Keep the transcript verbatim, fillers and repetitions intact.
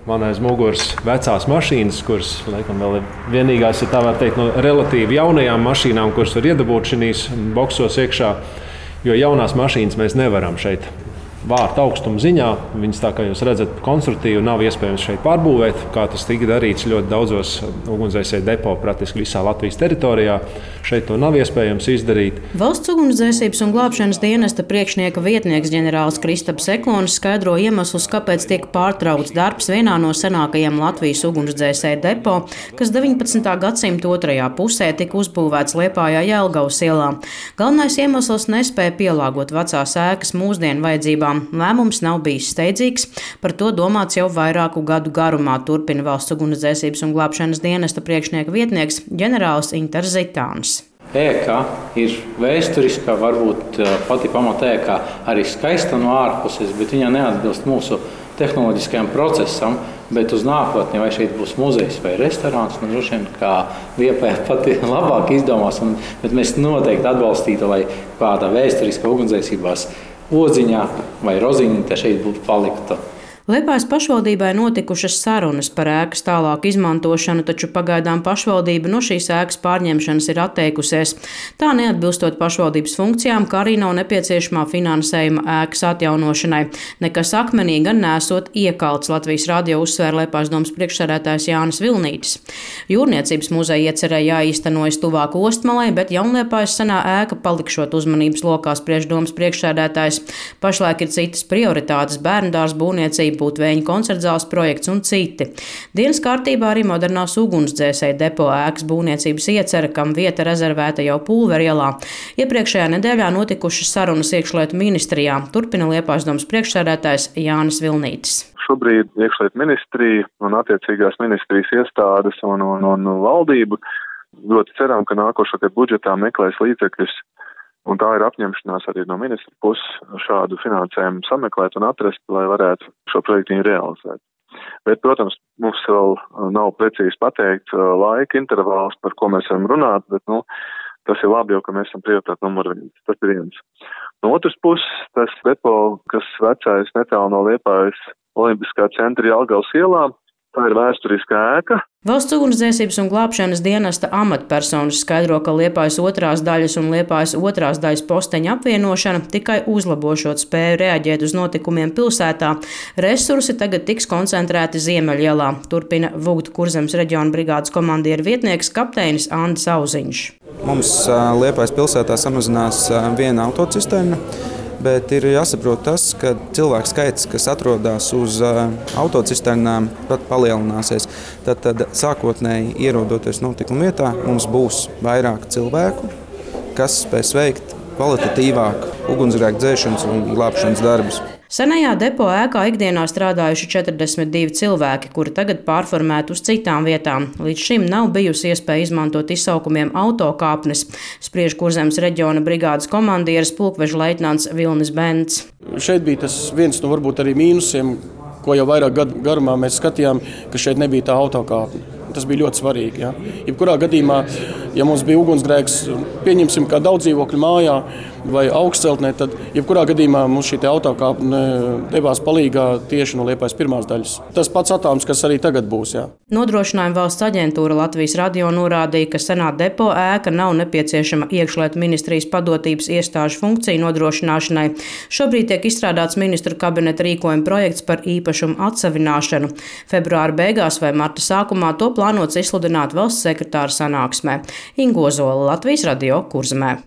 Man aiz muguras vecās mašīnas, kuras, laikam, vēl ir vienīgās, ja tā var teikt, no relatīvi jaunajām mašīnām, kuras var iedabūt šīs boksos iekšā. Jo jaunās mašīnas mēs nevaram šeit vārtu augstuma ziņā. Viņas, tā kā jūs redzat, konstruktīvi nav iespējams šeit pārbūvēt, kā tas tika darīts ļoti daudzos ugunsdzēsēju depo praktiski visā Latvijas teritorijā. Šeit to nav iespējams izdarīt. Valsts ugunsdzēsības un glābšanas dienesta priekšnieka vietnieks ģenerālis Kristaps Seklonis skaidro iemeslus, kāpēc tiek pārtraukts darbs vienā no senākajiem Latvijas ugunsdzēsēju depo, kas deviņpadsmitā gadsimta otrajā pusē tika uzbūvēts Liepājā Jelgavas ielā. Galvenais iemesls nespēja pielāgot vecās ēkas mūsdienu vajadzībām. Lēmums nav bijis steidzīgs, par to domāts jau vairāku gadu garumā, turpina Valsts ugunsdzēsības un glābšanas dienesta priekšnieka vietnieks ģenerālis Inters Zitānis. Ēka ir vēsturiskā, varbūt pati pamata ēka arī skaista no ārpuses, bet viņa neatbilst mūsu tehnoloģiskajam procesam, bet uz nākotni, vai šeit būs muzejs vai restorāns, nu droši vien, kā Liepāja pati labāk izdomās, un, bet mēs noteikti atbalstītu, lai kāda vēsturiska ugunsdzēsībās odziņā vai roziņa te šeit būtu palikta. Liepājas pašvaldībai notikušas sarunas par ēkas tālāku izmantošanu, taču pagaidām pašvaldība no šīs ēkas pārņemšanas ir atteikusies. Tā neatbilstot pašvaldības funkcijām, kā arī nav nepieciešamā finansējuma ēkas atjaunošanai. Nekas akmenī gan nesot iekalts, Latvijas radio uzsvēra Liepājas domas priekšsēdētājs Jānis Vilnītis. Jūrniecības muzeja iecerēja jāīstenojas tuvāk Ostmalai, bet Jaunliepājas senā ēka palikšot uzmanības lokā, spriež domas priekšsēdētājs. Pašlaik ir citas prioritātes - bērnudārza būvniecība, Būtvēņu koncertzāles projekts un citi. Dienas kārtībā arī modernās ugunsdzēsēju depo ēkas būvniecības iecerē, kam vieta rezervēta jau Pulverielā. Iepriekšējā nedēļā notikušas sarunas iekšlietu ministrijā, turpina Liepājas domas priekšsēdētājs Jānis Vilnītis. Šobrīd iekšlietu ministrija un attiecīgās ministrijas iestādes un, un, un valdība ļoti ceram, ka nākošo gadu budžetā meklēs līdzekļus. Un tā ir apņemšanās arī no ministra puses šādu finansējumu sameklēt un atrast, lai varētu šo projektu realizēt. Bet, protams, mums vēl nav precīzi pateikts laika intervāls, par ko mēs varam runāt, bet nu, tas ir labi, jo ka mēs esam prioritāti numur viens. Tas ir viens. No otras puses, tas depo, kas vecais netālu no Liepājas Olimpiskā centra Jelgavas ielā, tā ir vēsturiskā ēka. Valsts ugunsdzēsības un glābšanas dienesta amatpersonas skaidro, ka Liepājas otrās daļas un Liepājas otrās daļas posteņa apvienošana tikai uzlabošot spēju reaģēt uz notikumiem pilsētā. Resursi tagad tiks koncentrēti Ziemeļielā, turpina Vugdu Kurzemes reģiona brigādes komandieru vietnieks kapteinis Andis Auziņš. Mums Liepājas pilsētā samazinās viena autocisterna. Bet ir jāsaprot tas, ka cilvēku skaits, kas atrodas uz uh, autocisternām, pat palielināsies. Tad, tad sākotnēji ierodoties notikuma vietā, mums būs vairāk cilvēku, kas spēs veikt kvalitatīvāku ugunsgrēku dzēšanas un glābšanas darbus. Senajā depo ēkā ikdienā strādājuši četrdesmit divi cilvēki, kuri tagad pārformēti uz citām vietām. Līdz šim nav bijusi iespēja izmantot izsaukumiem autokāpnes, spriež Kurzemes reģiona brigādes komandieris pulkveža leitnants Vilnis Bents. Šeit bija tas viens no varbūt arī mīnusiem, ko jau vairāk gadu garumā mēs skatījām, ka šeit nebija tā autokāpne. Tas bija ļoti svarīgi. Ja. Jebkurā gadījumā, ja mums bija ugunsgrēks, pieņemsim kā daudz dzīvokļu mājā vai augstceltnē, tad jebkurā gadījumā mums šī autokāpne devās palīgā tieši no Liepājas pirmās daļas. Tas pats attālums, kas arī tagad būs. Ja. Nodrošinājuma valsts aģentūra Latvijas radio norādīja, ka senā depo ēka nav nepieciešama iekšlietu ministrijas padotības iestāžu funkciju nodrošināšanai. Šobrīd tiek izstrādāts ministru kabineta rīkojuma projekts par īpašumu atsavināšanu. Februāra beigās vai marta sākumā to plānots izsludināt valsts sekretāra sanāksmē. Ingo Zola, Latvijas radio Kurzemē.